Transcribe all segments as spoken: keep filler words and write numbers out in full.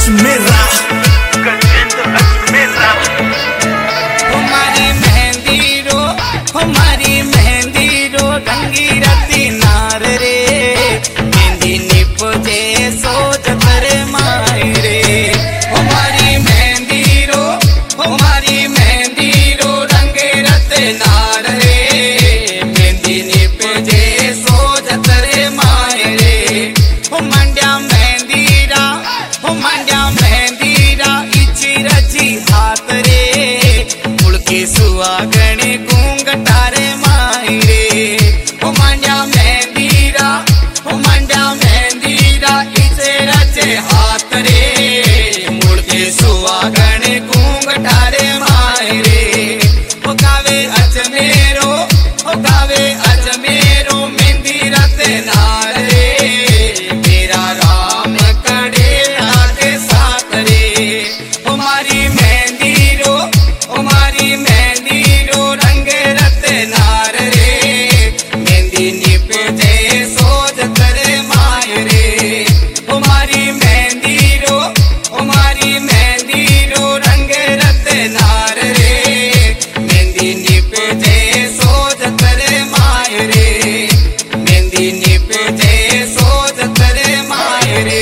अजमेरा गजेंद्र अजमेरा। हमारी मेहंदी रो हमारी मेहंदी रो रंगी रती नार रे मेहंदी निपजे सोच करे माई रे। हमारी मेहंदी रो हमारी मेहंदी रो रंगे रते नार रे मेहंदी निपजे सोच करे माई रे। हो मंड्या मेहंदी रा हो मंड्या मेहंदी रा इची रची हाथ रे मुड़के सुहागणे घूंघटारे माई रे। हो मंड्या मेहंदी रा हो मंड्या मेहंदी रा इचे रचे हाथ रे मुड़के सुहागणे घूंघटारे माई रे। हो गावे अजमेरो हो गावे अजमेरो मेहंदी रते नार रे मेरा राम कड़े आगे साथ रे। हमारी मेहंदी रो हमारी मेहंदी रो रंगे रते नार रे मेहंदी निपजे सोच करे माय रे। हमारी मेहंदी रो हमारी मेहंदी रो रंगे रते नार रे मेहंदी निपजे सोच करे माय रे मेहंदी निपजे सोच करे माय रे।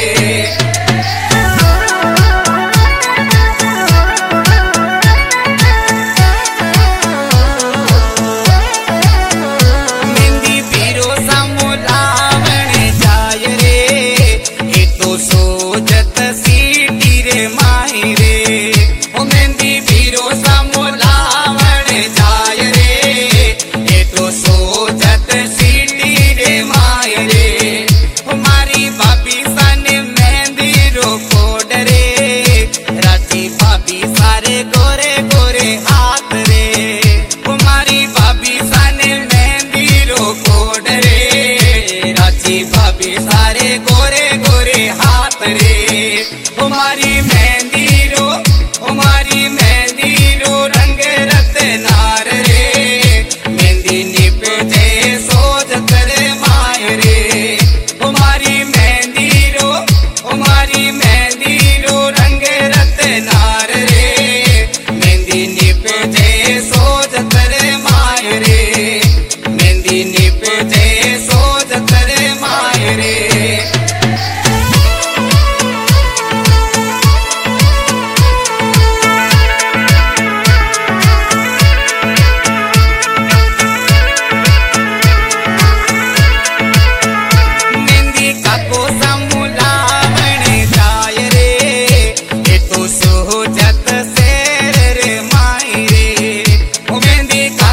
मेहंदी पीरो समोलावणे जाय रे ए तो सोजत सीटी रे माई रे। ओ मेहंदी पीरो समोलावणे जाय रे ए तो सोजत सीटी रे माई रे। हमारी भाभी साने मेहंदी रो कोड रे राची भाभी सारे गोरे गोरे हाथ रे। हमारी भाभी साने मेहंदी रो कोड रे राची भाभी सारे गोरे गोरे हाथ रे। हमारी मेहंदी रो हमारी मेहंदी रो रंगे रते नार रे मेहंदी निपजे सोच करे माय रे। हमारी मेहंदी रो हमारी मेहंदी रो रंगे रते नार रे मेहंदी निपजे सोच करे माय रे मेहंदी निपजे सोच करे माय रे। मेहंदी काको समूलावणे जाय रे ए तो सोजत शेर रे माई रे। ओ मेहंदी